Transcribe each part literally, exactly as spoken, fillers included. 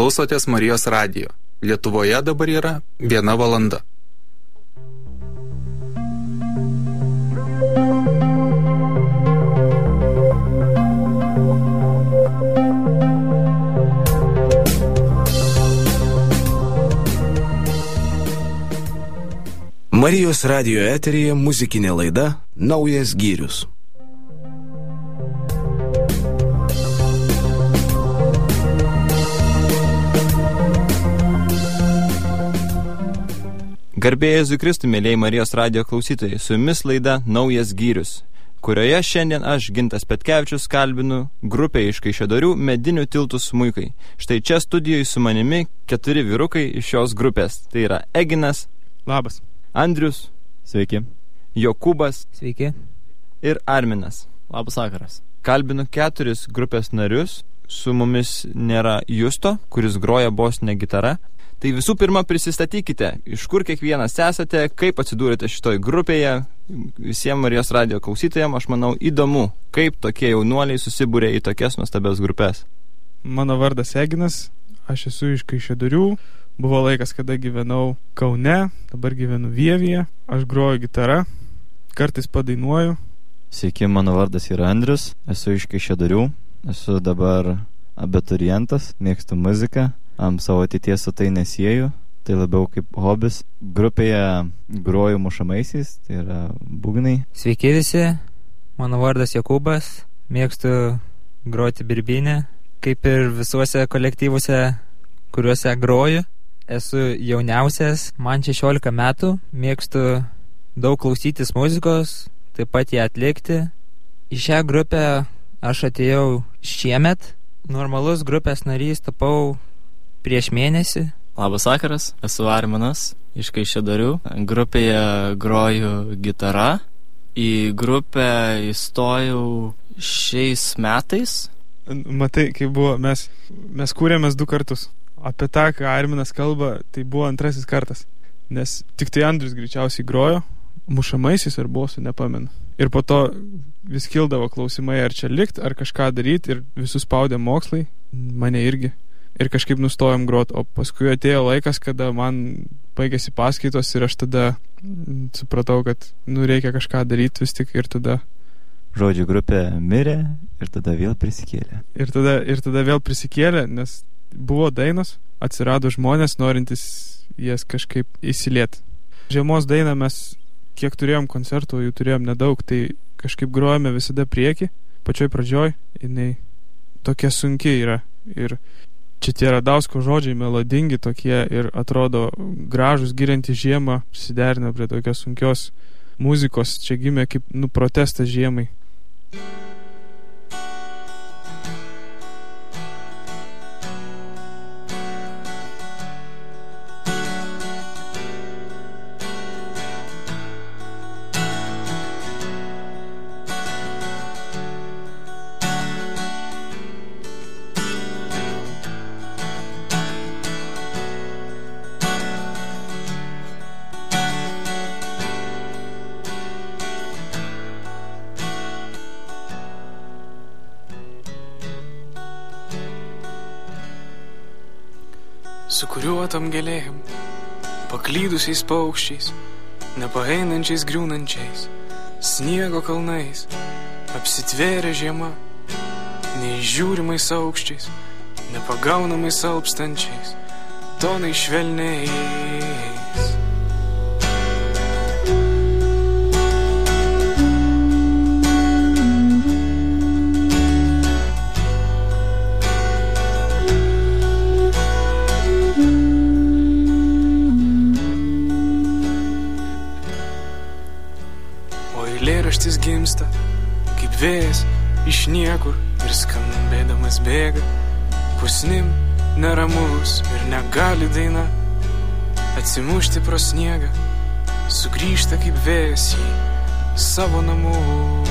Klausotės Marijos radijo. Lietuvoje dabar yra viena valanda. Marijos radijo eteryje muzikinė laida Naujas gyrius. Garbė Jėzui Kristui, mėlyjei Marijos radijo klausytojai, su jumis laida Naujas gyrius, kurioje šiandien aš, Gintas Petkevičius, kalbinu grupę iš Kaišiadorių Medinių tiltų smuikai. Štai čia studijoje su manimi keturi vyrukai iš šios grupės. Tai yra Eginas. Labas. Andrius. Sveiki. Jokūbas. Sveiki. Ir Arminas. Labas vakaras. Kalbinu keturis grupės narius. Su mumis nėra Justo, kuris groja bosinę gitarą. Tai visų pirma prisistatykite, iš kur kiekvienas esate, kaip atsidūrėte šitoj grupėje. Visiems Marijos radijo klausytojams, aš manau, įdomu, kaip tokie jaunuoliai susibūrė į tokias nuostabias grupės. Mano vardas Eginas, aš esu iš Kaišiadorių. Buvo laikas, kada gyvenau Kaune, dabar gyvenu Vievyje. Aš groju gitarą, kartais padainuoju. Sveiki, mano vardas yra Andrius, esu iš Kaišiadorių, esu dabar abiturientas, mėgstu muziką. Am savo ateities su tai nesieju, tai labiau kaip hobis. Grupėje groju mušamaisiais, tai yra būgnai. Sveiki visi, mano vardas Jokūbas, mėgstu groti birbinę, kaip ir visuose kolektyvuose, kuriuose groju. Esu jauniausias, man šešiolika metų, mėgstu daug klausytis muzikos, taip pat ją atlikti. Į šią grupę aš atėjau šiemet, normalus grupės narys tapau prieš mėnesį. Labas vakaras, esu Arminas iš Kaišiadorių. Grupėje groju gitarą. Į grupę įstojau šiais metais. Matai, kai buvo, mes, mes kūrėmės du kartus. Apie tą, ką Arminas kalba, tai buvo antrasis kartas. Nes tik tai Andrius greičiausiai grojo, mušamaisiais ar bosų, nepamenu. Ir po to vis kildavo klausimai, ar čia likt, ar kažką daryti, ir visus spaudė mokslai, mane irgi. Ir kažkaip nustojom grot, o paskui atėjo laikas, kada man baigėsi paskaitos ir aš tada supratau, kad nu reikia kažką daryti vis tik ir tada. Žodžiu, grupė mirė ir tada vėl prisikėlė. Ir tada, ir tada vėl prisikėlė, nes buvo dainos, atsirado žmonės, norintys jas kažkaip įsilieti. Žiemos dainą mes, kiek turėjom koncertų, jų turėjom nedaug, tai kažkaip grojame visada prieki, pačioj pradžioj, jinai tokia sunki yra. Ir čia tie Radausko žodžiai melodingi tokie ir atrodo gražus, giriantys žiemą, prisiderina prie tokios sunkios muzikos. Čia gimė kaip nu protestas žiemai. Sukuriuotam gėlėm, paklydusiais paukščiais, nepaeinančiais griūnančiais, sniego kalnais, apsitvėrė žiema, neišžiūrimais aukščiais, nepagaunamais alpstančiais, tonai švelniais. Eilėraštis gimsta, kaip vėjas iš niekur ir skambėdamas bėga, pusnim neramus ir negali daina atsimušti pro sniegą, sugrįžta kaip vėjas į savo namus.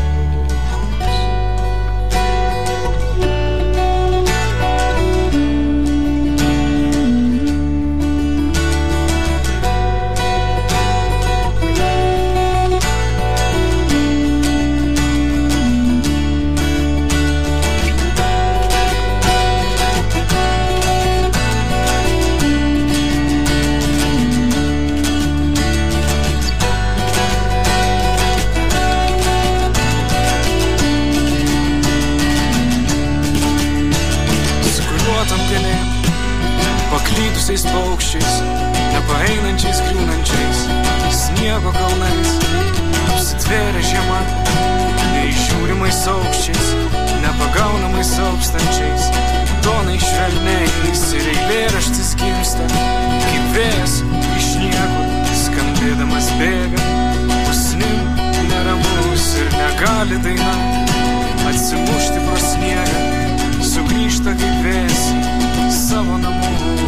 sniego kalnais, apsitvėrė žiema, neižiūrimais aukščiais, nepagaunamais aukštančiais, tonai švelniais ir eilėraštis gimsta, kaip vėjas iš niekur, skambėdamas bėga, pusnim neramus ir negali daina atsimušti pro sniegą, sugrįžta kaip vėjas savo namus.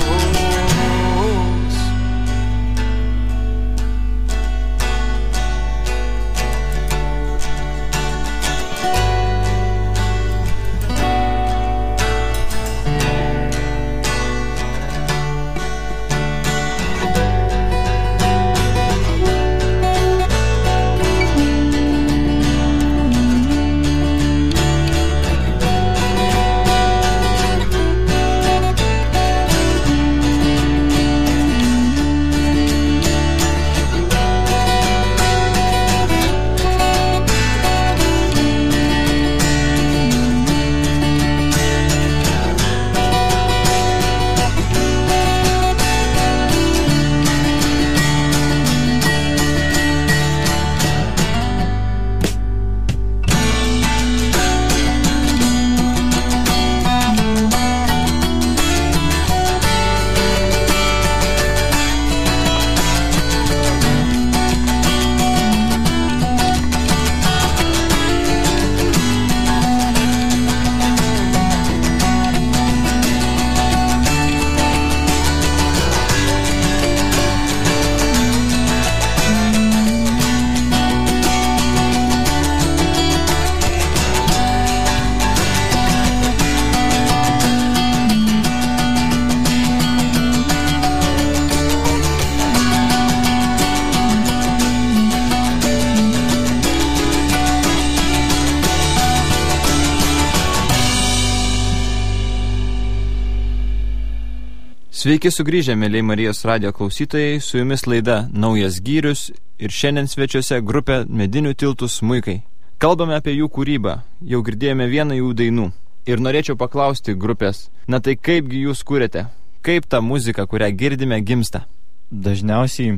Sveiki sugrįžę, mėlyje Marijos radijo klausytojai, su jumis laida Naujas Gyrius ir šiandien svečiuose grupė Medinių tiltų smuikai. Kalbame apie jų kūrybą, jau girdėjome vieną jų dainų. Ir norėčiau paklausti grupės, na tai kaipgi jūs kūrėte? Kaip ta muzika, kurią girdime, gimsta? Dažniausiai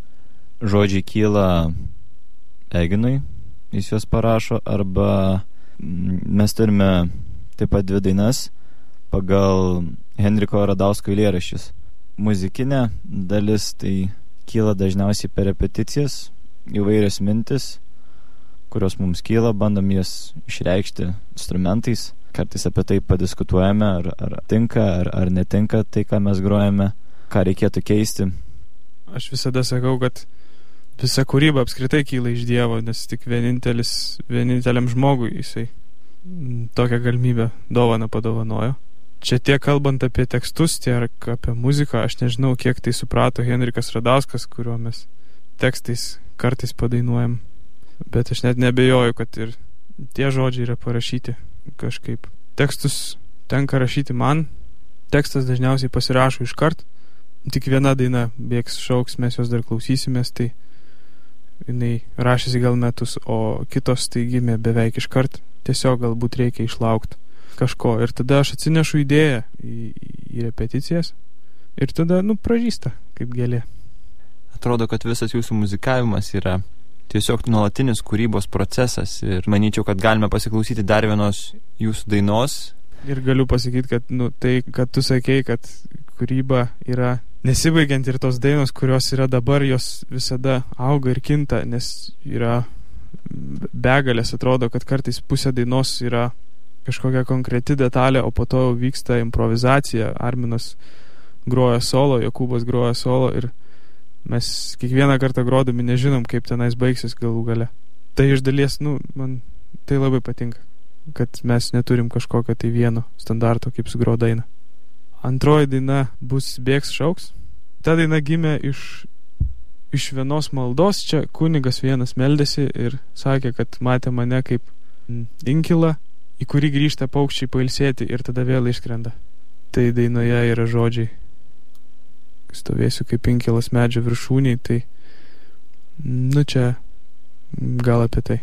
žodžiai kyla Eginui, jis juos parašo, arba mes turime taip pat dvi dainas pagal Henriko Radausko eilėraščius. Muzikinė dalis tai kyla dažniausiai per repeticijas, įvairios mintis, kurios mums kyla, bandom jas išreikšti instrumentais. Kartais apie tai padiskutuojame, ar, ar tinka, ar, ar netinka tai, ką mes grojame, ką reikėtų keisti. Aš visada sakau, kad visa kūryba apskritai kyla iš Dievo, nes tik vienintelis, vieninteliam žmogui jisai tokią galimybę dovaną padovanojo. Čia tiek kalbant apie tekstus, tiek apie muziką, aš nežinau, kiek tai suprato Henrikas Radauskas, kuriuo mes tekstais kartais padainuojam. Bet aš net nebejoju, kad ir tie žodžiai yra parašyti kažkaip. Tekstus tenka rašyti man, tekstas dažniausiai pasirašo iškart, tik viena daina bėgs šauks, mes jos dar klausysimės, tai jinai rašėsi gal metus, o kitos tai gimė beveik iškart, tiesiog galbūt reikia išlaukti kažko. Ir tada aš atsinešu idėją į, į repeticijas ir tada, nu, pražysta kaip gėlė. Atrodo, kad visas jūsų muzikavimas yra tiesiog nuolatinis kūrybos procesas ir manyčiau, kad galime pasiklausyti dar vienos jūsų dainos. Ir galiu pasakyti, kad nu, tai, kad tu sakei, kad kūryba yra nesibaigiant ir tos dainos, kurios yra dabar, jos visada auga ir kinta, nes yra begalės, atrodo, kad kartais pusė dainos yra kažkokia konkreti detalė, o po to vyksta improvizacija. Arminas groja solo, Jokūbas groja solo ir mes kiekvieną kartą grodami nežinom, kaip tenais baigsis galų gale. Tai iš dalies, nu, man tai labai patinka, kad mes neturim kažkokio tai vieno standarto, kaip sugro dainą. Antroji daina bus Bėgs šauks. Ta daina gimė iš, iš vienos maldos. Čia kunigas vienas meldėsi ir sakė, kad matė mane kaip inkilą, į kurį grįžta paukščiai pailsėti ir tada vėl išskrenda. Tai dainoje yra žodžiai: stovėsiu kaip inkilas medžio viršūniai, tai nu čia gal apie tai.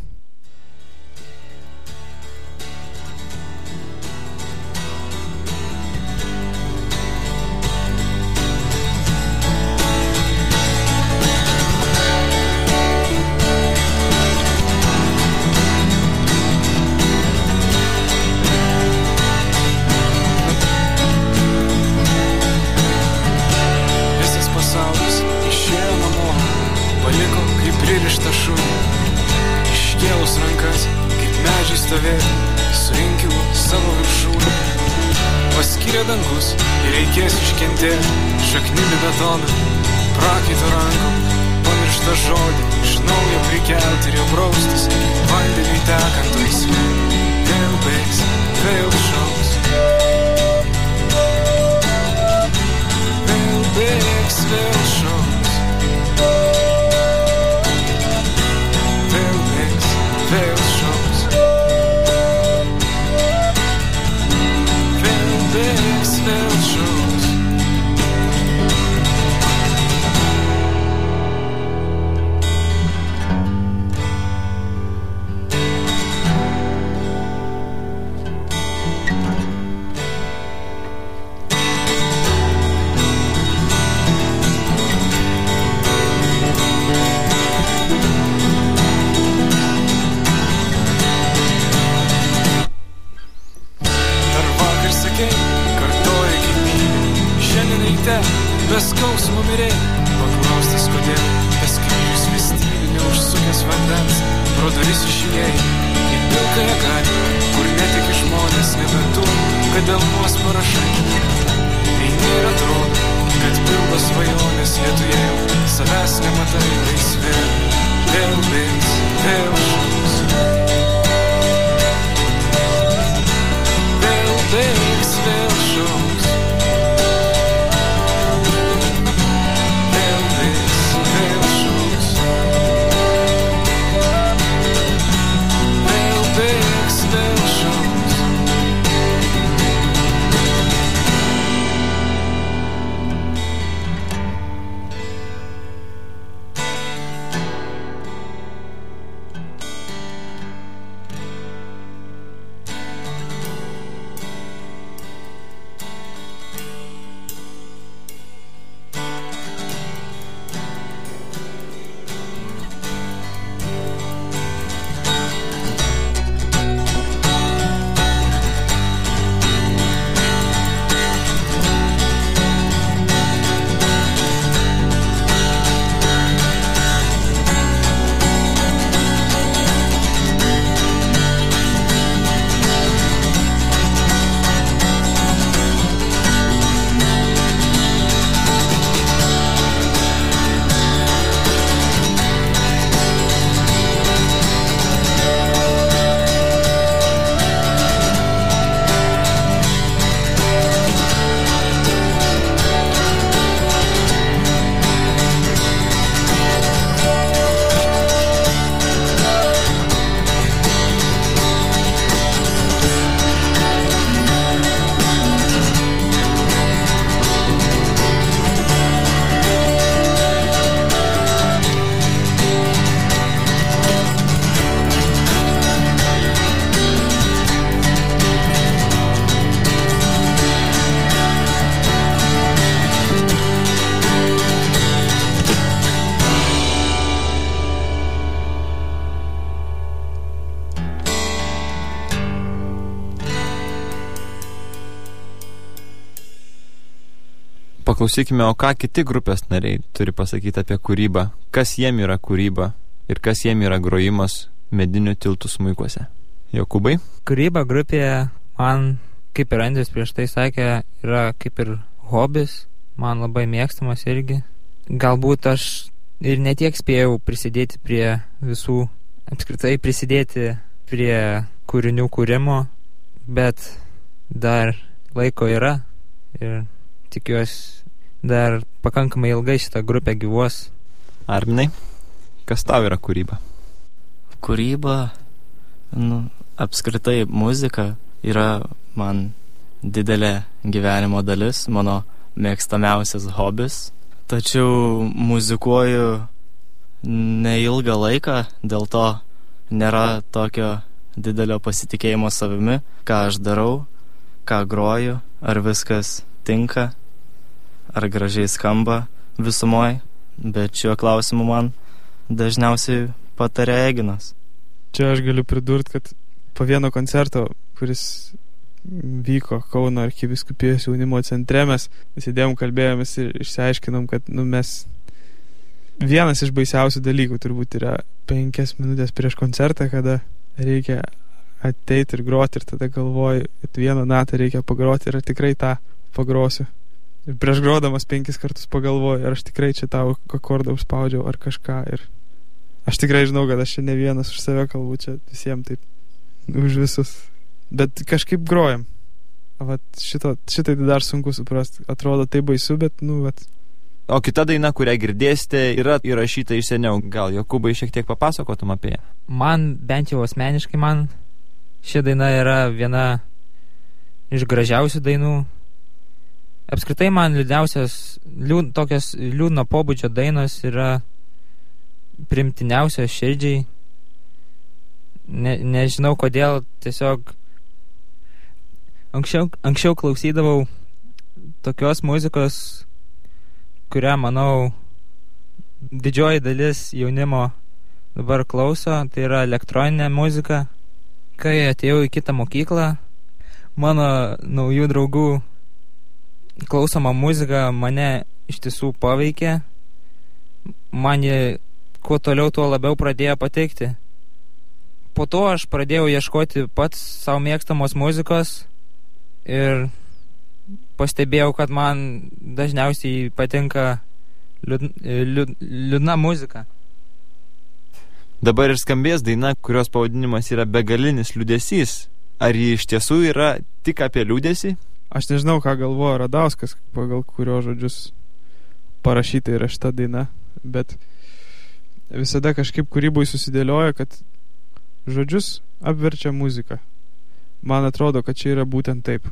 tą šunį. Iškėlus rankas, kaip medžiai stovėti, surinkiu savo viršūnį. Paskyrė dangus ir reikės iškentėti šakninį betoną, prakaito rankom, pamirštą žodį, iš naujo prikelti ir jau braustis, vandeniui tekant laisvė. Vėl baigs, vėl šaus. Vėl baigs, vėl šaus. Vėl baigs, vėl šaus. Vėl baigs, vėl šaus. Be skausmo mirėjai, paklaustas kodėl, tas kryžius vis tyli, neužsukęs vandens, pro duris išėjai, į pilkąją gatvę, kur netiki žmonės, nebent tu, kad dėl mus parašai. Eini ir atrodo, kad pildo svajonės, lietuje jau savęs nematai laisvė. Vėl baigs, vėl šaus. Vėl baigs, vėl šaus. Paklausykime, o ką kiti grupės nariai turi pasakyti apie kūrybą, kas jiem yra kūryba ir kas jiem yra grojimas medinių tiltų smuikuose. Jokūbai? Kūryba grupėje man, kaip ir Andrius prieš tai sakė, yra kaip ir hobis, man labai mėgstamas irgi. Galbūt aš ir netiek spėjau prisidėti prie visų, apskritai prisidėti prie kūrinių kūrimo, bet dar laiko yra ir tikiuosi dar pakankamai ilgai šitą grupę gyvuos. Arminai, kas tau yra kūryba? Kūryba, nu, apskritai muzika yra man didelė gyvenimo dalis, mano mėgstamiausias hobis. Tačiau muzikuoju neilgą laiką, dėl to nėra tokio didelio pasitikėjimo savimi, ką aš darau, ką groju, ar viskas tinka, ar gražiai skamba visumoj, bet šiuo klausimu man dažniausiai patarė Eginas. Čia aš galiu pridurti, kad po vieno koncerto, kuris vyko Kauno arkivyskupijos jaunimo centre, mes sėdėjom, kalbėjomės ir išsiaiškinom, kad nu, mes vienas iš baisiausių dalykų turbūt yra penkias minutės prieš koncertą, kada reikia ateiti ir groti ir tada galvoju, kad vieną natą reikia pagroti ir tikrai tą pagrosiu. Ir prieš grodamas penkis kartus pagalvoju, ar aš tikrai čia tau akordą užspaudžiau ar kažką. Ir aš tikrai žinau, kad aš čia ne vienas už save kalbu, čia visiems taip, už visus. Bet kažkaip grojam. Vat šito, šitai dar sunku suprasti. Atrodo tai baisu, bet nu vat. O kita daina, kurią girdėsite, yra įrašyta iš seniau. Gal Jokūbai šiek tiek papasakotum apie ją? Man, bent jau asmeniškai man, ši daina yra viena iš gražiausių dainų. Apskritai man liūdniausias, liūd, tokios liūdno pobūdžio dainos yra primtiniausios širdžiai. Ne, nežinau kodėl, tiesiog anksčiau, anksčiau klausydavau tokios muzikos, kurią, manau, didžioji dalis jaunimo dabar klauso, tai yra elektroninė muzika. Kai atėjau į kitą mokyklą, mano naujų draugų klausoma muzika mane iš tiesų paveikė. Man jie kuo toliau, tuo labiau pradėjo patikti. Po to aš pradėjau ieškoti pats savo mėgstamos muzikos ir pastebėjau, kad man dažniausiai patinka liūd, liūd, liūdna muzika. Dabar ir skambės daina, kurios pavadinimas yra Begalinis liūdesys. Ar ji iš tiesų yra tik apie liūdesį? Aš nežinau, ką galvoja Radauskas, pagal kurio žodžius parašyta yra šita daina, bet visada kažkaip kūryboj susidėlioja, kad žodžius apverčia muziką. Man atrodo, kad čia yra būtent taip.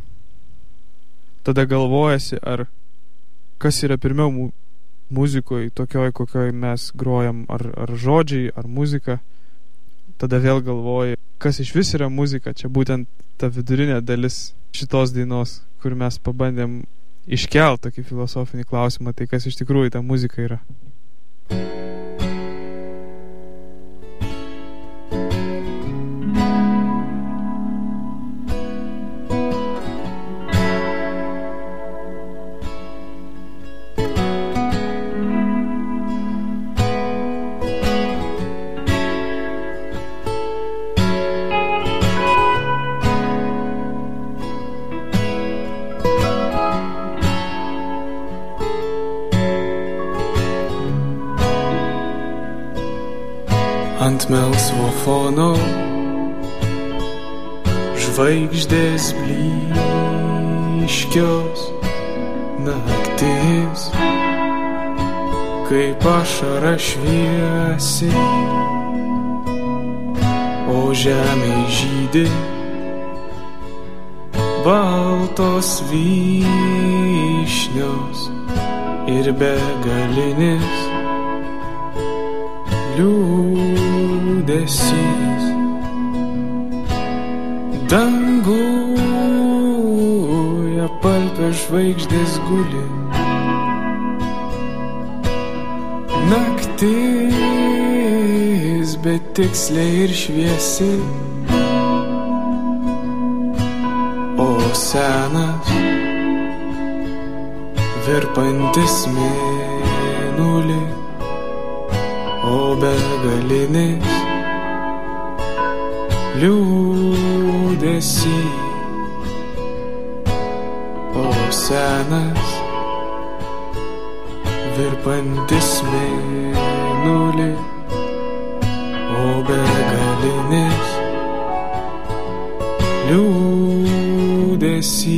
Tada galvojasi, ar kas yra pirmiau mu, muzikoje, tokioj, kokioj mes grojam, ar, ar žodžiai, ar muzika. Tada vėl galvoji, kas iš vis yra muzika. Čia būtent ta vidurinė dalis šitos dainos, kur mes pabandėm iškelt tokį filosofinį klausimą, tai kas iš tikrųjų ta muzika yra. Ant melsvo fono žvaigždės blyškios, naktis kaip ašara šviesi, o žemėj žydi baltos vyšnios ir begalinis liūdesys. Danguje palpė žvaigždės guli, naktis betiksliai ir šviesi, o senas virpantis mėnulį, o begalinis liūdesį, o senas virpantis mėnulį, o begalinis liūdesį.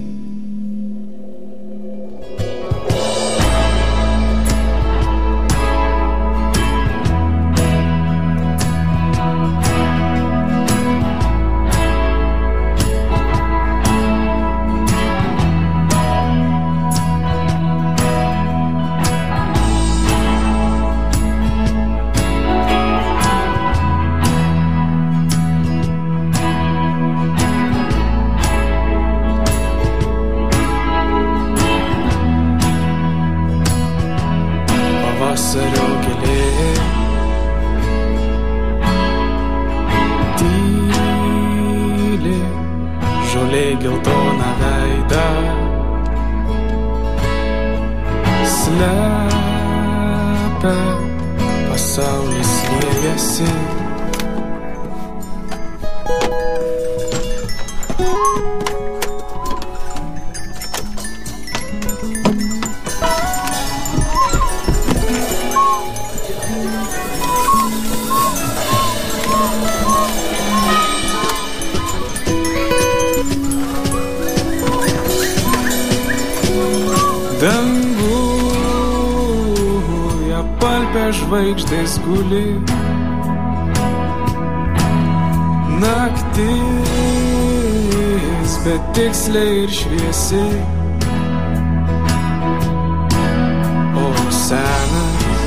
Pavasario gėlė tyli, žolė geltona veidą upe pasaulis liejasi. Danguje apalpę žvaigždės guli, naktis betiksliai ir šviesi, o senas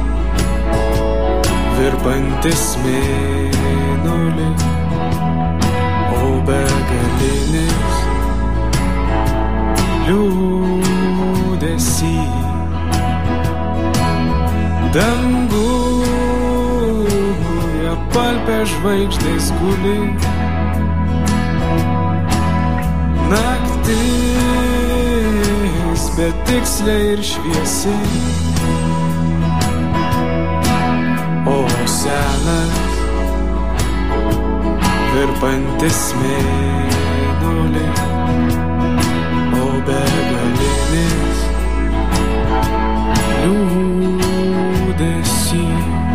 virpantis mėnulį, o begalinis liūdesį. Danguje apalpę žvaigždės guli, naktis betiksliai ir šviesi, o senas virpantis mėnulį, o begalinis liūdesį.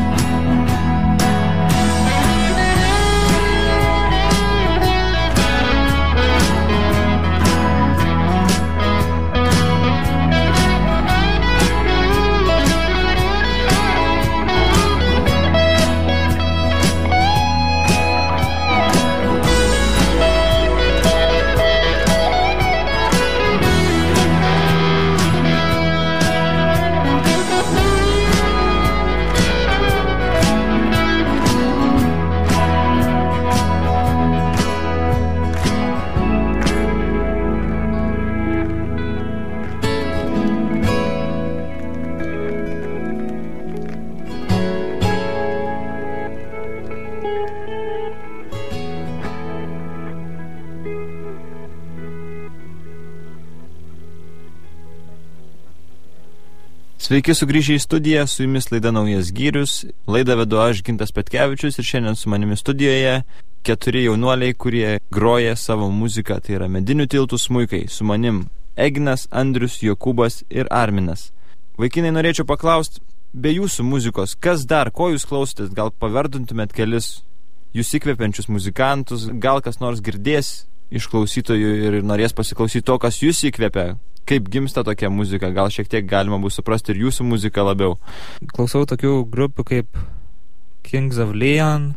Sveiki sugrįžę į studiją, su jumis laida Naujas Gyrius. Laidą vedu aš, Gintas Petkevičius, ir šiandien su manimi studijoje keturi jaunuoliai, kurie groja savo muziką, tai yra medinių tiltų smuikai. Su manim Egnas, Andrius, Jokūbas ir Arminas. Vaikinai, norėčiau paklausti, be jūsų muzikos, kas dar, ko jūs klausotės, gal pavardintumėt kelis jūs įkvepiančius muzikantus, gal kas nors girdės iš klausytojų ir norės pasiklausyti to, kas jūs įkvepia. Kaip gimsta tokia muzika, gal šiek tiek galima bus suprasti ir jūsų muziką labiau. Klausau tokių grupių kaip Kings of Leon,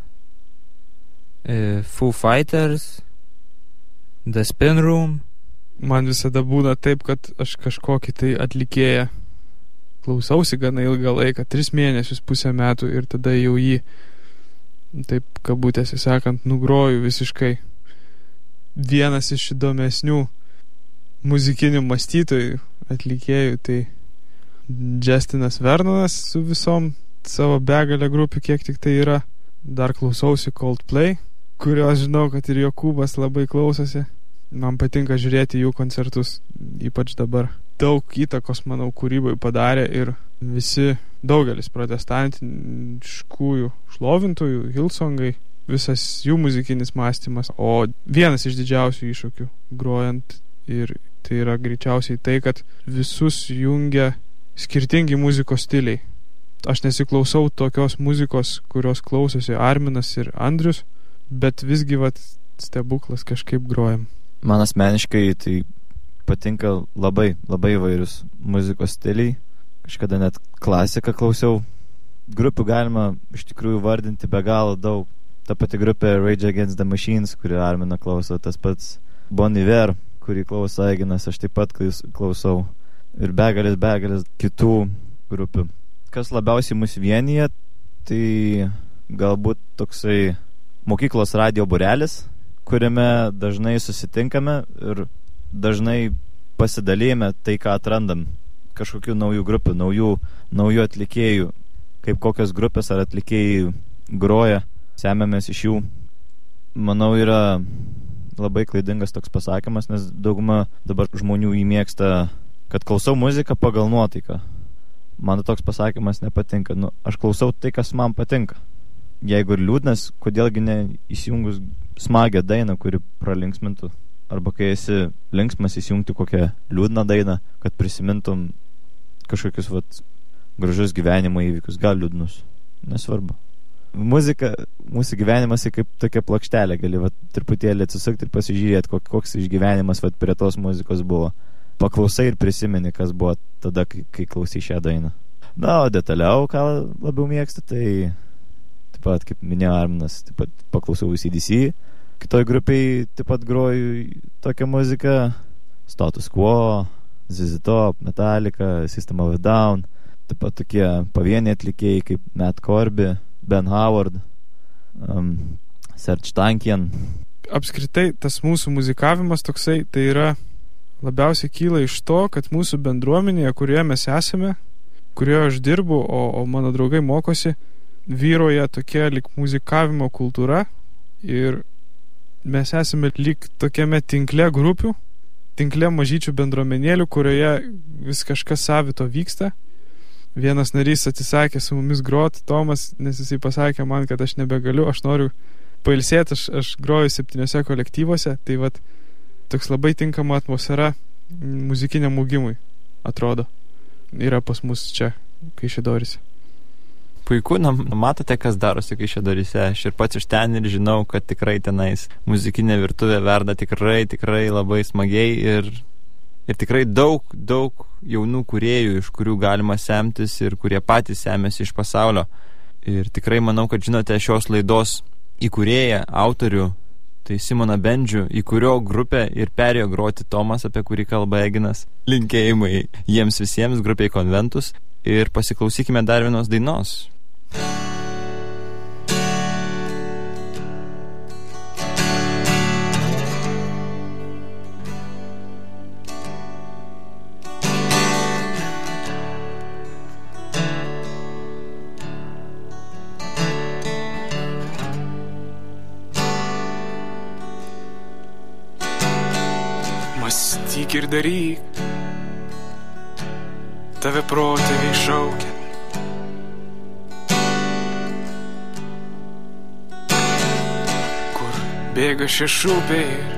Foo Fighters, The Spin Room. Man visada būna taip, kad aš kažkokį tai atlikėją klausausi gana ilgą laiką, tris mėnesius, pusę metų, ir tada jau jį, taip kabutėse sakant, nugroju visiškai. Vienas iš įdomesnių muzikinių mąstytojų, atlikėjų, tai Justinas Vernonas su visom savo begalę grupių, kiek tik tai yra. Dar klausausi Coldplay, kurios žinau, kad ir Jokūbas labai klausosi. Man patinka žiūrėti jų koncertus, ypač dabar. Daug įtakos, manau, kūrybai padarė ir visi, daugelis protestantiškųjų šlovintojų, Hillsongai, visas jų muzikinis mąstymas. O vienas iš didžiausių iššūkių grojant, ir tai yra greičiausiai tai, kad visus jungia skirtingi muzikos stiliai. Aš nesiklausau tokios muzikos, kurios klausosi Arminas ir Andrius, bet visgi vat stebuklas kažkaip grojam. Man asmeniškai tai patinka labai, labai įvairius muzikos stiliai. Kažkada net klasiką klausiau. Grupių galima iš tikrųjų vardinti be galo daug. Ta pati grupė Rage Against the Machines, kuri Armina klauso, tas pats Bon Iver, kurį klauso Eginas, aš taip pat klausau, ir begalės, begalės kitų grupių. Kas labiausiai mus vienyje, tai galbūt toksai mokyklos radio būrelis, kuriame dažnai susitinkame ir dažnai pasidalijame tai, ką atrandam. Kažkokių naujų grupių, naujų, naujų atlikėjų, kaip kokios grupės ar atlikėjai groja, semiamės iš jų. Manau, yra labai klaidingas toks pasakymas, nes dauguma dabar žmonių įmėgsta, kad klausau muziką pagal nuotaiką. man toks pasakymas nepatinka. Nu, aš klausau tai, kas man patinka. Jeigu ir liūdnas, kodėlgi ne įsijungus smagią dainą, kuri pralinksmintų. Arba kai esi linksmas, įsijungti kokią liūdną dainą, kad prisimintum kažkokius vat, gražus gyvenimo įvykius, gal liūdnus. Nesvarbu. Muzika, mūsų gyvenimas kaip tokia plokštelė, gali vat, truputėlį atsisukti ir pasižiūrėti, koks išgyvenimas vat, prie tos muzikos buvo. Paklausai ir prisimeni, kas buvo tada, kai, kai klausai šią dainą. Na, o detaliau, ką labiau mėgstu, tai taip pat, kaip minėjo Arminas, taip pat paklausau C D C. Kitoj grupiai taip pat groju tokią muziką, Status Quo, Z Z Top, Metallica, System of a Down, taip pat tokie pavieniai atlikėjai kaip Matt Corby, Ben Howard, um, Serge Tankian. Apskritai, tas mūsų muzikavimas toksai, tai yra labiausiai kyla iš to, kad mūsų bendruomenėje, kurioje mes esame, kurioje aš dirbu, o, o mano draugai mokosi, vyroja tokia lik muzikavimo kultūra ir mes esame lik tokiame tinkle grupių, tinkle mažyčių bendruomenėlių, kurioje vis kažkas savito vyksta. Vienas narys atsisakė su mumis groti, Tomas, nes jisai pasakė man, kad aš nebegaliu, aš noriu pailsėti, aš, aš groju septyniose kolektyvuose, tai vat toks labai tinkama atmosfera muzikiniam augimui, atrodo, yra pas mus čia, Kaišiadoryse. Puiku, na, matote, kas darosi Kaišiadoryse. Aš ir pats iš ten ir žinau, kad tikrai tenais muzikinė virtuvė verda tikrai, tikrai labai smagiai ir, ir tikrai daug, daug jaunų kūrėjų, iš kurių galima semtis ir kurie patys semėsi iš pasaulio. Ir tikrai manau, kad žinote šios laidos įkūrėją, autorių, tai Simoną Bendžių, į kurio grupę ir perėjo groti Tomas, apie kurį kalba Eginas. Linkėjimai jiems visiems, grupiai Konventus. Ir pasiklausykime dar vienos dainos. Mąstyk ir daryk, tave protėviai šaukia. Kur bėga šešupė ir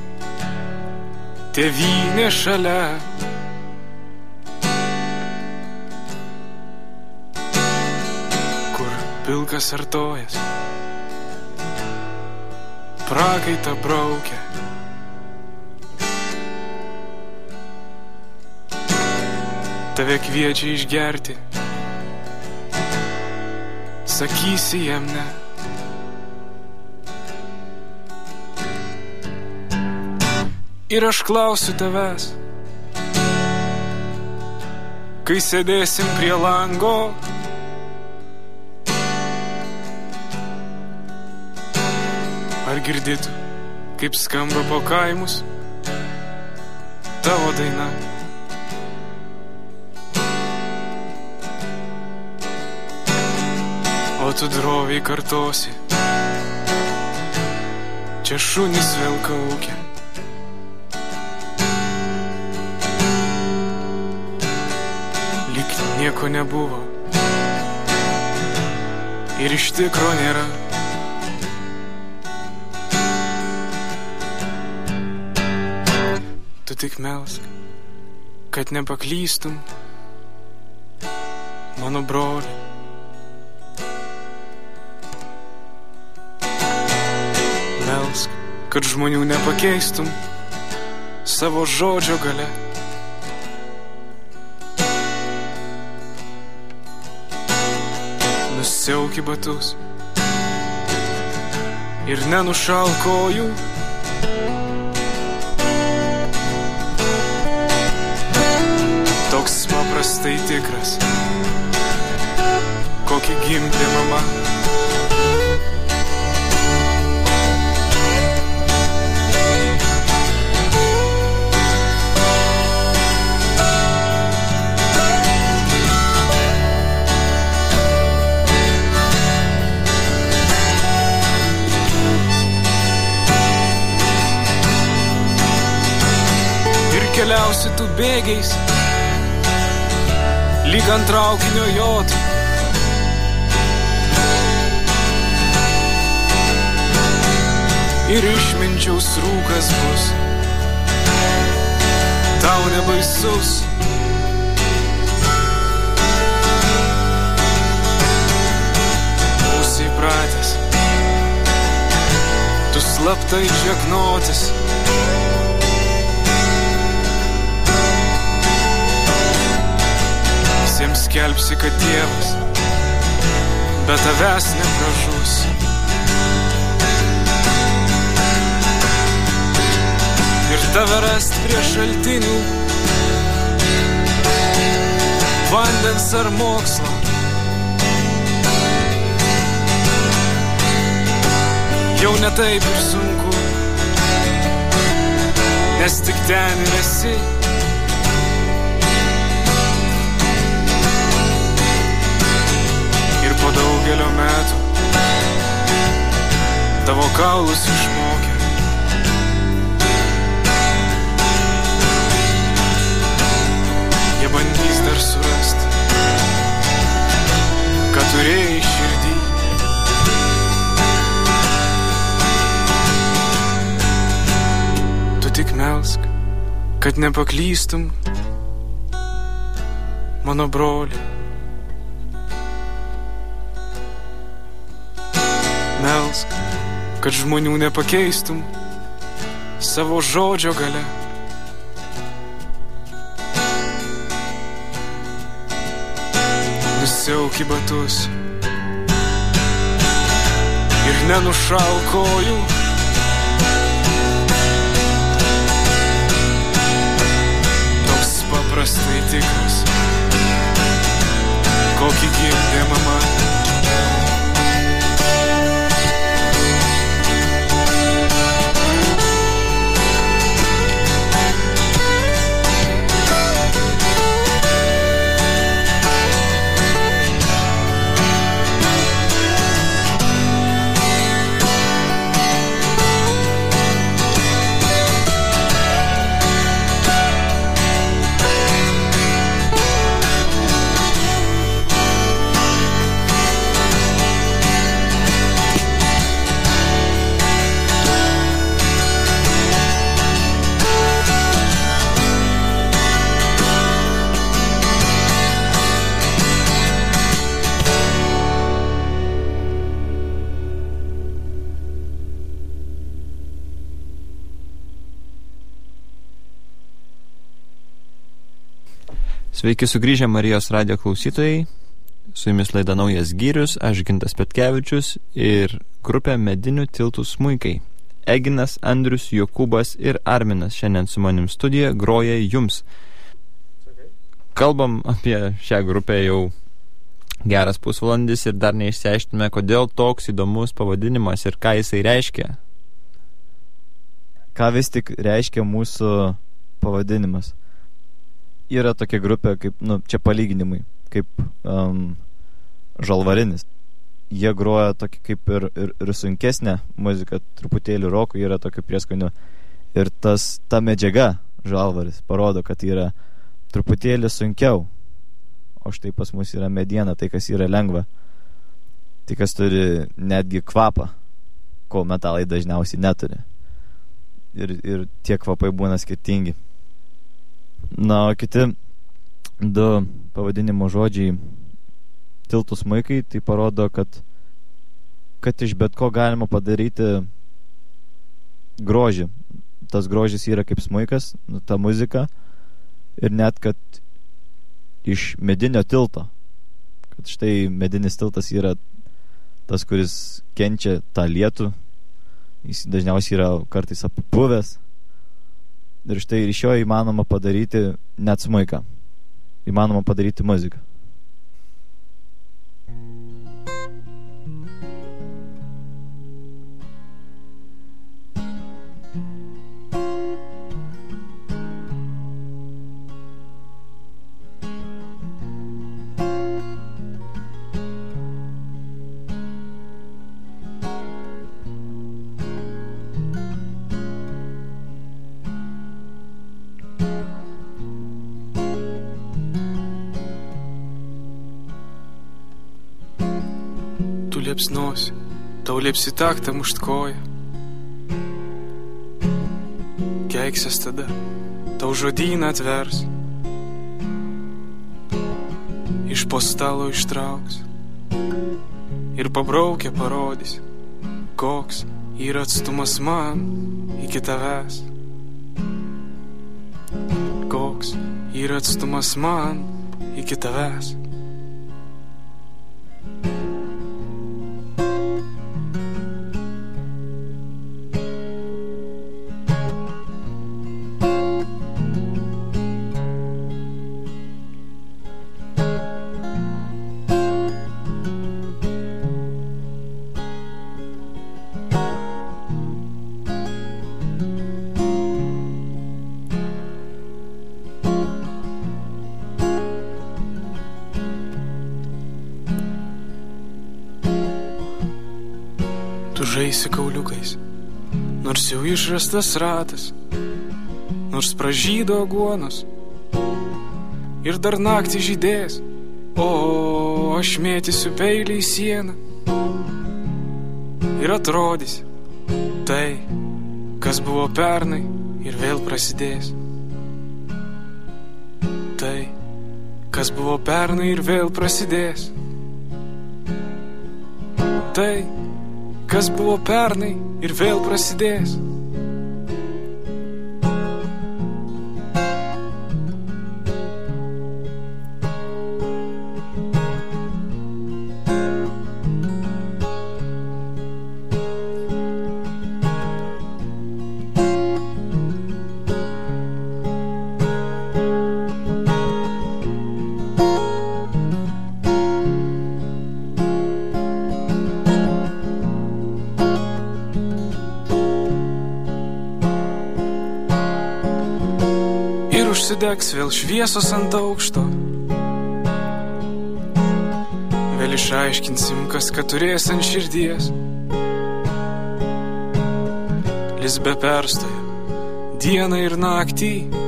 tėvynė šalia. Kur pilkas artojas prakaitą braukia. Tave kviečia išgerti, sakysi jam ne. Ir aš klausiu tavęs, kai sėdėsim prie lango, ar girdėtų, kaip skamba po kaimus tavo daina. O tu droviai kartosi, čia šunys vėl kaukia. Lyg nieko nebuvo ir iš tikro nėra. Tu tik melsk, kad nepaklystum, mano broli. Melsk, kad žmonių nepakeistum savo žodžio gale. Nusiauki batus ir nenušalk kojų. Toks paprastai tikras, kokį gimdė mama. Keliausi tu bėgiais, lyg ant traukinio jotų. Ir išminčiaus rūkas bus, tau nebaisus. Būsi įpratęs, tu slaptai džeknotis. Visiems skelbsi, kad Dievas be tavęs nepražus. Ir tave rast prie šaltinių, vandens ar mokslo. Jau ne taip ir sunku, nes tik ten ir esi. Ir po daugelio metų tavo kaulus išmokė. Jie bandys dar surast, ką turėjai širdį. Tu tik melsk, kad nepaklystum, mano broli. Melsk, kad žmonių nepakeistum savo žodžio gale. Nusiauk į batus ir nenušauk kojų. Toks paprastai tikras, kokį gimdė mama. Sveiki sugrįžę Marijos radijo klausytojai, su jumis laida Naujas Gyrius, aš Gintas Petkevičius ir grupė Medinių tiltų smuikai. Eginas, Andrius, Jokūbas ir Arminas šiandien su manim studijoje groja jums. Kalbam apie šią grupę jau geras pusvalandis ir dar neišsiaiškinome, kodėl toks įdomus pavadinimas ir ką jisai reiškia. Ką vis tik reiškia mūsų pavadinimas? Yra tokia grupė, kaip, nu, čia palyginimai, kaip um, Žalvarinis. Jie groja tokį kaip ir, ir, ir sunkesnę muziką, truputėlį rokų, yra tokių prieskonių. Ir tas, ta medžiaga, Žalvaris, parodo, kad yra truputėlį sunkiau. O štai pas mus yra mediena, tai kas yra lengva. Tai kas turi netgi kvapą, ko metalai dažniausiai neturi. Ir, ir tie kvapai būna skirtingi. Na, o kiti du pavadinimo žodžiai tiltų smuikai, tai parodo, kad kad iš bet ko galima padaryti grožį. Tas grožis yra kaip smuikas, nu, ta muzika, ir net kad iš medinio tilto, kad štai medinis tiltas yra tas, kuris kenčia tą lietų, jis dažniausiai yra kartais apipuvęs. Ir štai iš jo įmanoma padaryti net smuiką. Įmanoma padaryti muziką. liepsnosi, tau liepsi taktą mušt koją. Keiksies tada, tau žodyną atvers, iš po stalo ištrauks ir pabraukę parodys, koks yra atstumas man iki tavęs. Koks yra atstumas man iki tavęs. Žaisi kauliukais, nors jau išrastas ratas, nors pražydo aguonos ir dar naktį žydės, o aš mėtysiu peilį į sieną ir atrodys tai, kas buvo pernai ir vėl prasidės. Tai, kas buvo pernai ir vėl prasidės. Tai, kas buvo pernai ir vėl prasidės. Užsidegs vėl šviesos ant aukšto, vėl išaiškinsim, kas ką turės ant širdies. Lis be perstojo, dieną ir naktį,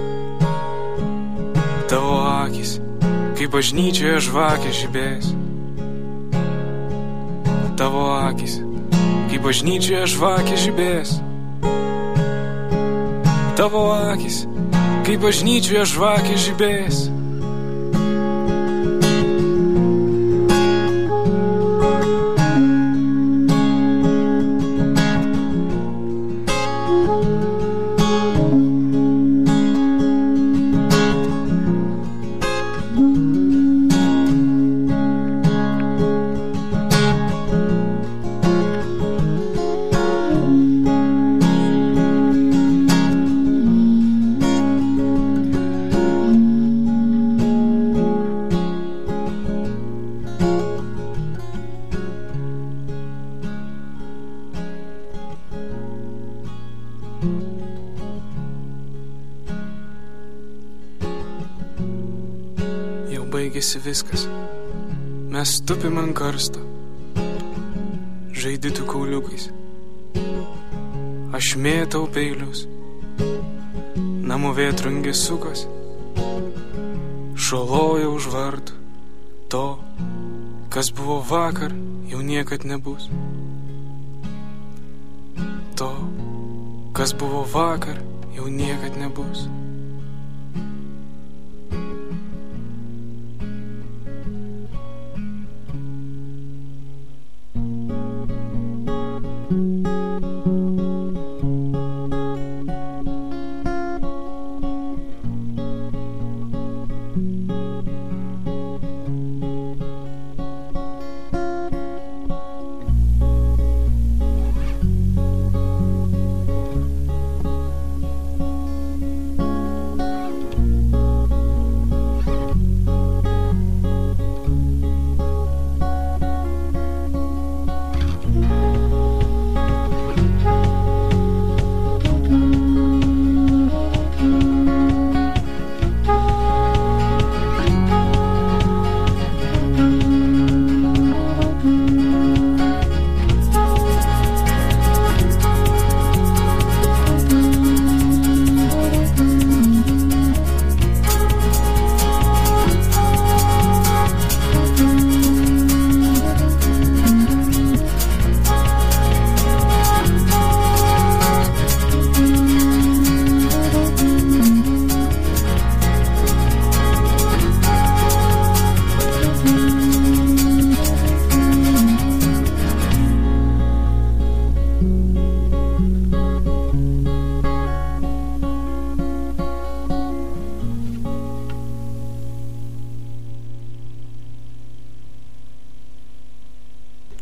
tavo akis, kaip bažnyčioje žvakė žibės. Tavo akis, kaip bažnyčioje žvakė žibės. Tavo akis, kaip bažnyčioje žvakė žibės. Baigėsi viskas, mes tupim ant karsto, žaidi tu kauliukais, aš mėtau peilius, namų vėtrungė sukas, šoloja už vartų, to, kas buvo vakar, jau niekad nebus. To, kas buvo vakar, jau niekad nebus.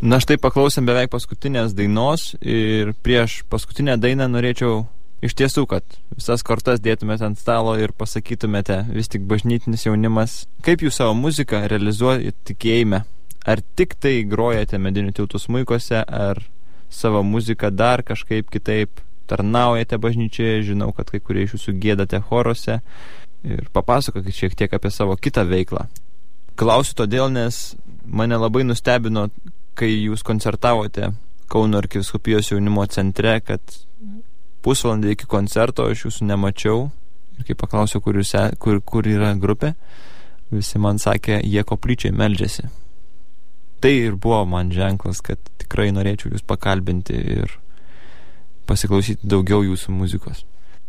Na štai paklausėm beveik paskutinės dainos ir prieš paskutinę dainą norėčiau iš tiesų, kad visas kortas dėtumėte ant stalo ir pasakytumėte, vis tik bažnytinis jaunimas, kaip jūs savo muziką realizuojate tikėjime. Ar tik tai grojate Medinių tiltų smuikose, ar savo muziką dar kažkaip kitaip tarnaujate bažnyčioje, žinau, kad kai kurie iš jūsų giedate choruose ir papasakokit šiek tiek apie savo kitą veiklą. Klausiu todėl, nes mane labai nustebino, kai jūs koncertavote Kauno arkivyskupijos jaunimo centre, kad pusvalandį iki koncerto aš jūsų nemačiau ir kai paklausiau, kur, jūs, kur, kur yra grupė, visi man sakė, jie koplyčiai meldžiasi. Tai ir buvo man ženklas, kad tikrai norėčiau jūs pakalbinti ir pasiklausyti daugiau jūsų muzikos.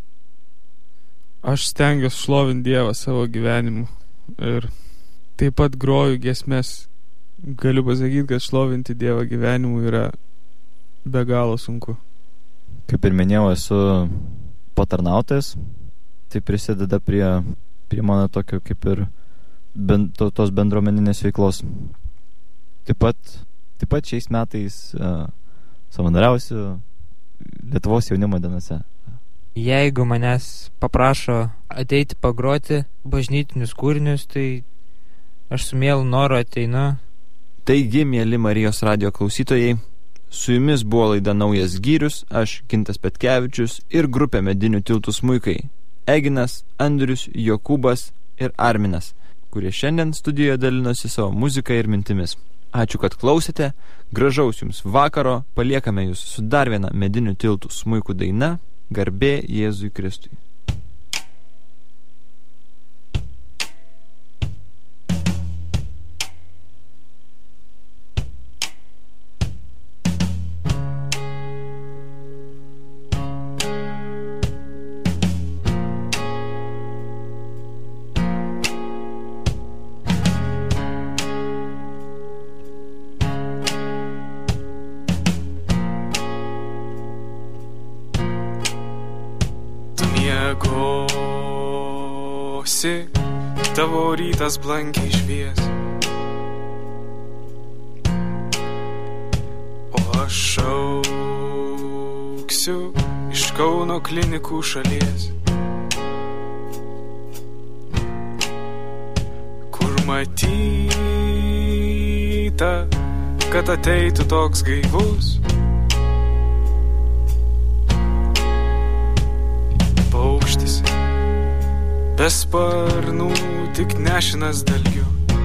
Aš stengiuosi šlovinti Dievą savo gyvenimu ir taip pat groju giesmes. Galiu pasakyti, kad šlovinti Dievą gyvenimu yra be galo sunku. Kaip ir minėjau, esu patarnautojas, tai prisideda prie, prie mano tokio kaip ir ben, to, tos bendruomeninės veiklos. Taip pat, taip pat šiais metais uh, savanoriausiu Lietuvos jaunimo dienose. Jeigu manęs paprašo ateiti pagroti bažnytinius kūrinius, tai aš su mielu noru ateinu. Taigi, mieli Marijos radijo klausytojai, su jumis buvo laida Naujas Gyrius, aš Gintas Petkevičius ir grupė Medinių tiltų smuikai Eginas, Andrius, Jokūbas ir Arminas, kurie šiandien studijoje dalinosi savo muziką ir mintimis. Ačiū, kad klausėte, gražaus jums vakaro, paliekame jūs su dar viena Medinių tiltų smuikų daina, Garbė Jėzui Kristui. Tavo rytas blankiai švies, o aš šauksiu iš Kauno klinikų šalies, kur matyta, kad ateitų toks gaivus paukštis be sparnų, tik nešinas dalgiu.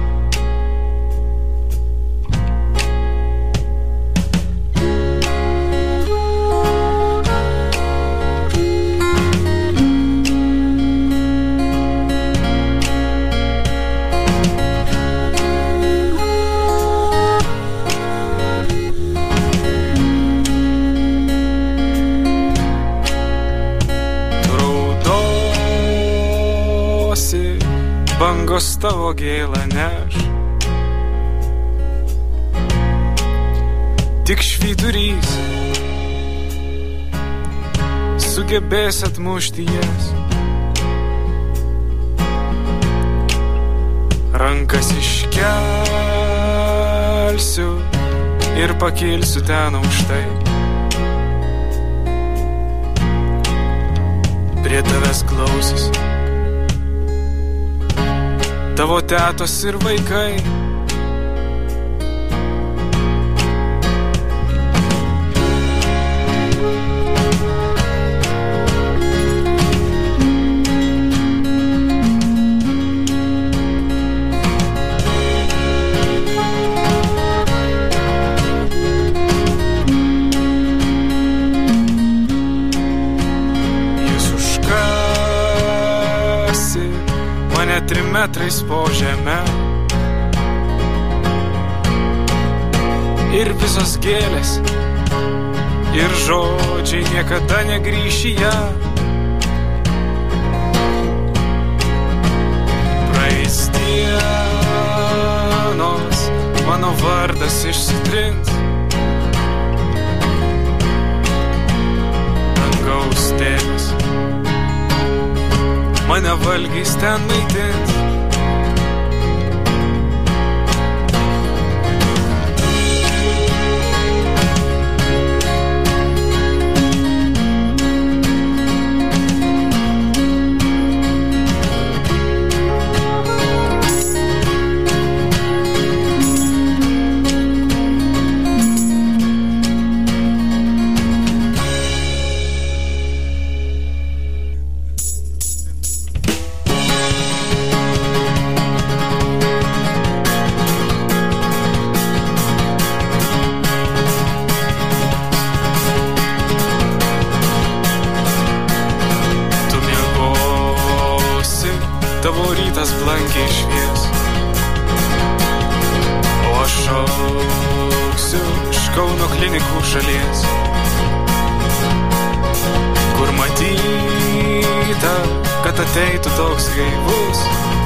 Bangos tavo gėlą neš, tik švyturys sugebės atmušti jas. Rankas iškelsiu ir pakilsiu ten aukštai, prie tavęs klausis tavo tetos ir vaikai. Trim metrais po žemę ir visos gėlės ir žodžiai niekada negrįš į ją. Praeis dienos, mano vardas išsitrins, dangaus tėvas mane valgiais ten maitins. plauksiu iš Kauno klinikų šalies, kur matyta, kad ateitų toks gaivus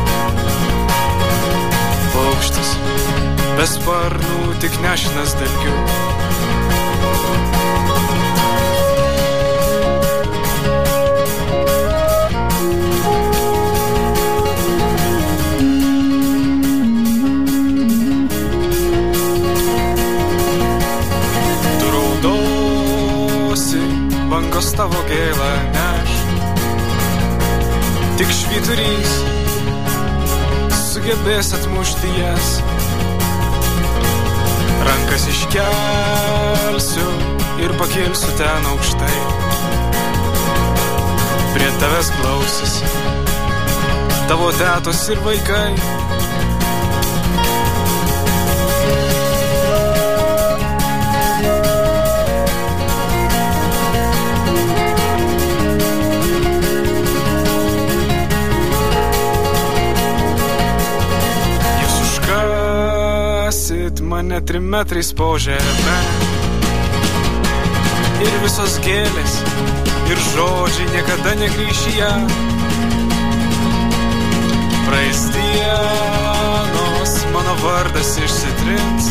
paukštis, be sparnų tik nešinas dalgiu. Bangos tavo gėlą neš, tik švyturys sugebės atmušti jas. Rankas iškelsiu ir pakilsiu ten aukštai, prie tavęs glausis tavo tetos ir vaikai. Mane trim metrais po žemę ir visos gėlės ir žodžiai niekada negrįš į ją. Praeis dienos, mano vardas išsitrins,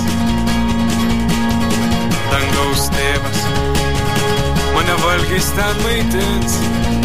dangaus tėvas mane valgiais ten maitins.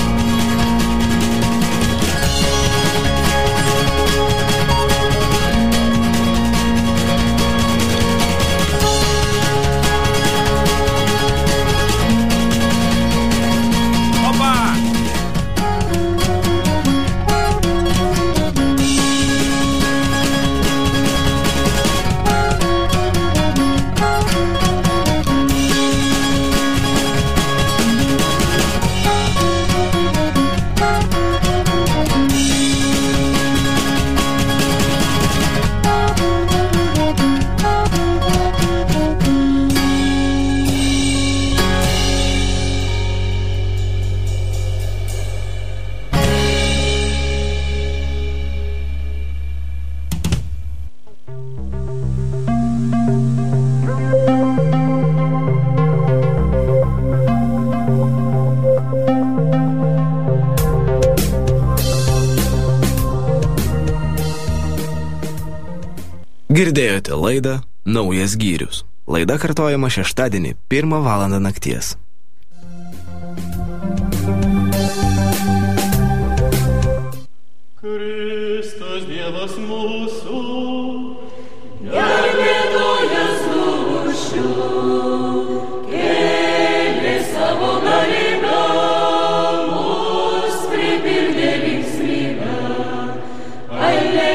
Girdėjote laidą Naujas gyrius. Laida kartojama šeštadienį pirmą valandą nakties. Kristus Dievas mūsų, gelbėtojas dūšių, kėlė savo galybę, mus pripildė linksmybę. Alleluja.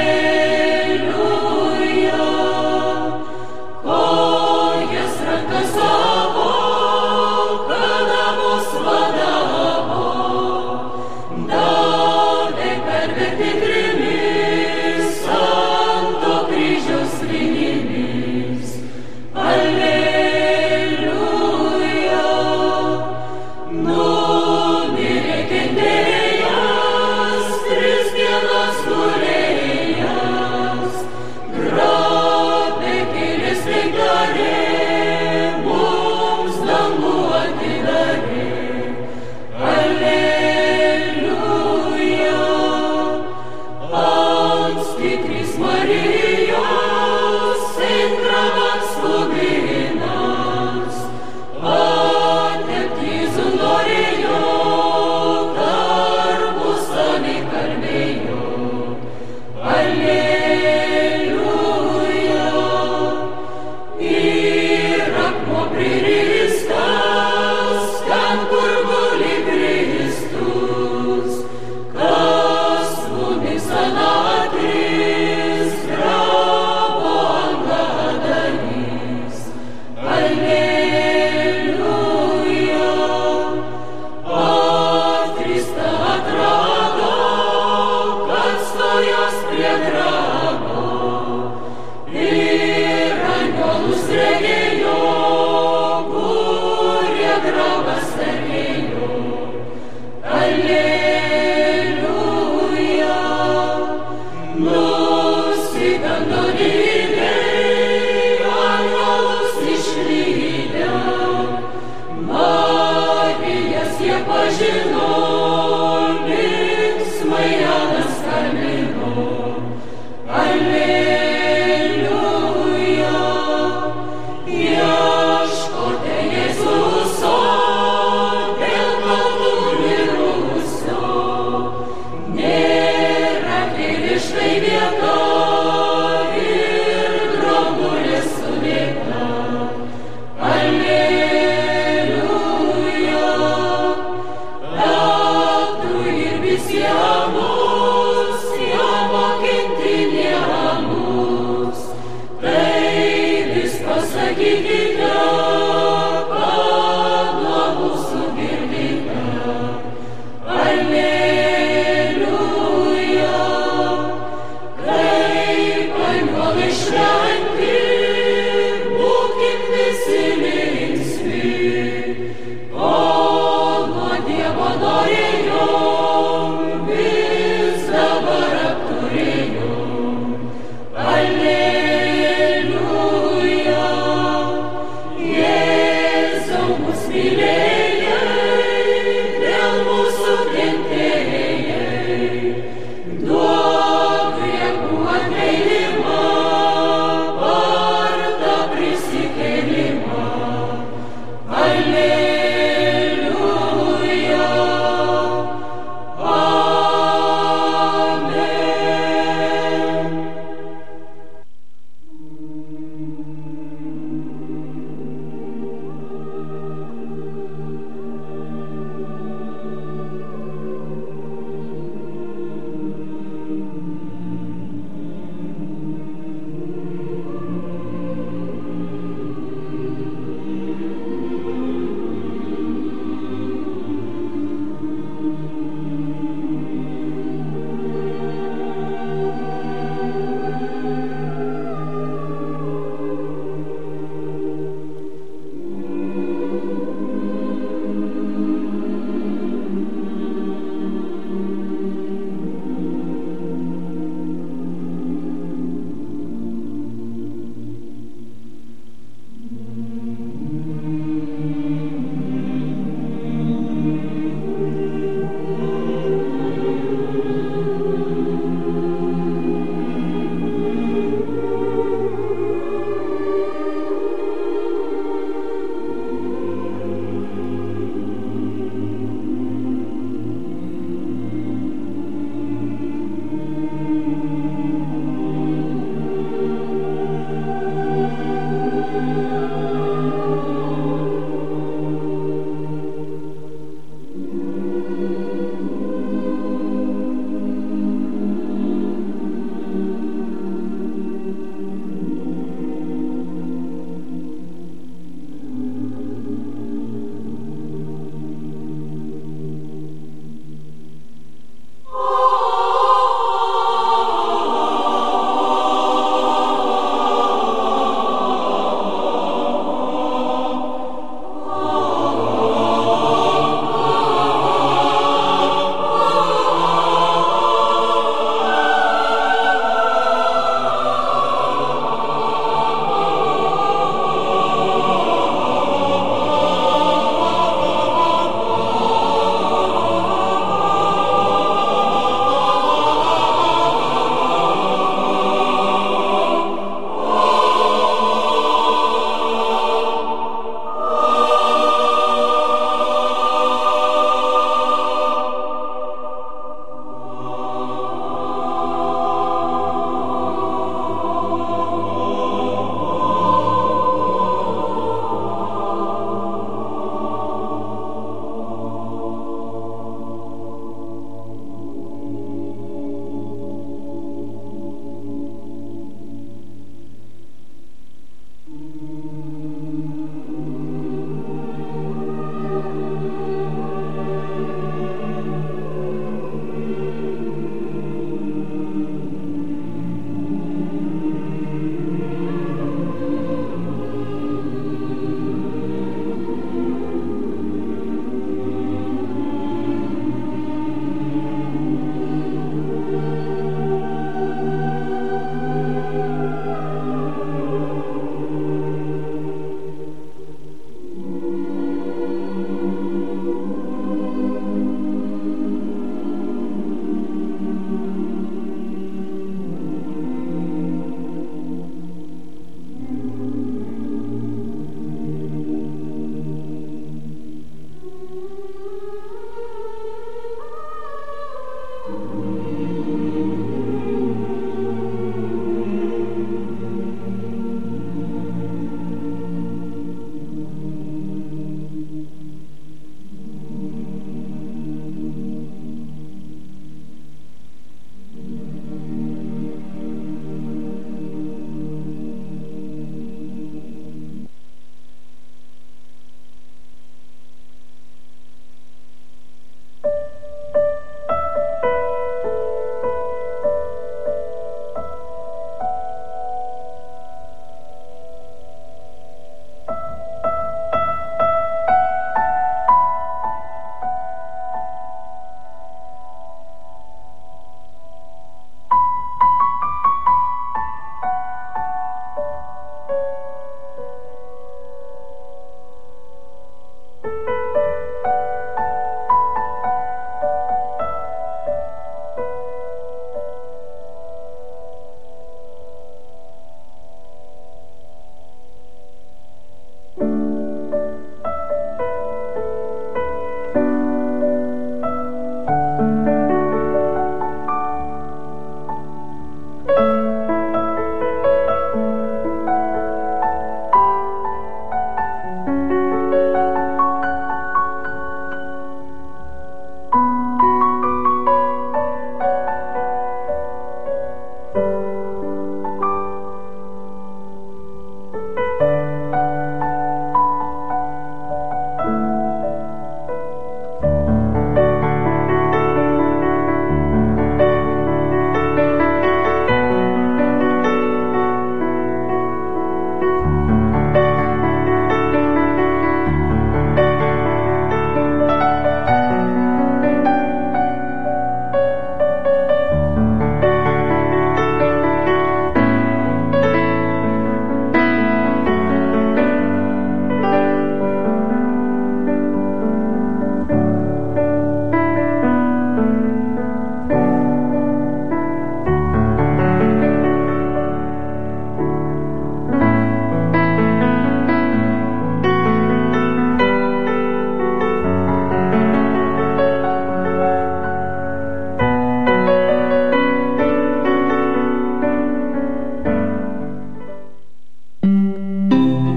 Davė perverti trimis Alleluja.